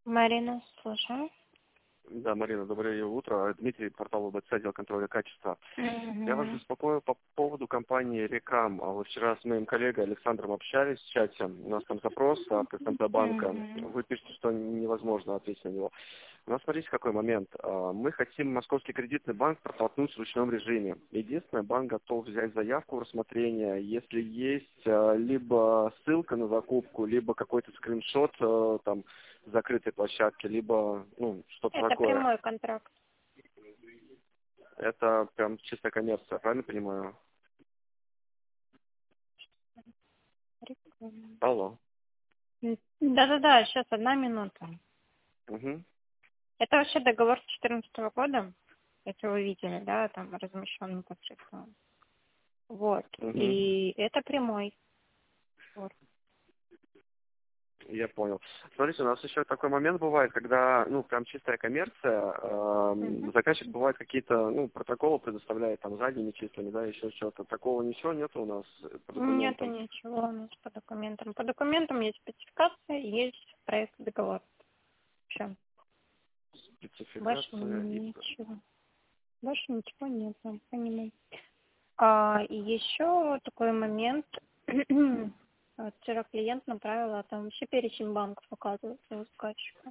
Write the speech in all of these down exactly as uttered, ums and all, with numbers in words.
Марина, слушаю. Да, Марина, доброе утро. Дмитрий, портал ОБЦ, отдел контроля качества. Я вас Мгм. беспокою по поводу компании Рекам. А вот вчера с моим коллегой Александром общались в чате. У нас там запрос от Центробанка. Мгм. Вы пишете, что невозможно ответить на него. У нас, смотрите, какой момент. А, Мы хотим Московский кредитный банк протолкнуть в ручном режиме. Единственное, банк готов взять заявку в рассмотрение, если есть а, либо ссылка на закупку, либо какой-то скриншот а, там закрытой площадки, либо ну, что-то Это такое. прямой контракт. Это прям чистая коммерция, правильно понимаю? Прикольно. Алло. М, Да-да-да, сейчас одна минута. Угу. Это вообще договор с две тысячи четырнадцатого года, если вы видели, да, там размещен непосредственно. Вот. Угу. И это прямой. Вот. Я понял. Смотрите, у нас еще такой момент бывает, когда, ну, прям чистая коммерция, эм, Мгм. заказчик бывает какие-то, ну, протоколы предоставляет, там, задними числами, да, еще что-то. Такого ничего нет у нас э, по Нету документам. ничего у нас по документам. По документам есть спецификация, есть проект договора. Все. Больше Спецификация и... ничего. Больше ничего нет по нему. А, и еще такой момент. Вот вчера клиент направила, там вообще перечень банков указывается у заказчика.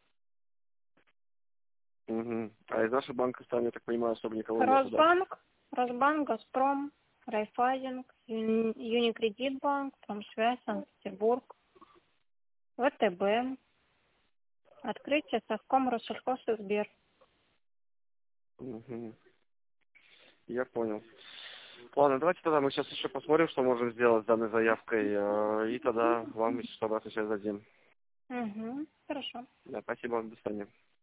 Угу. А из нашего банка там, я так понимаю, особо никого нету, да? Росбанк, Росбанк, Газпром, Райфайзинг, Юни- Юникредитбанк, Промсвязь, Санкт-Петербург, ВТБ, открытие Совком, Россельхоз и Сбер. Угу. Я понял. Ладно, давайте тогда мы сейчас еще посмотрим, что можем сделать с данной заявкой, э, и тогда вам еще обратную связь дадим. Угу, хорошо. Да, спасибо, до свидания.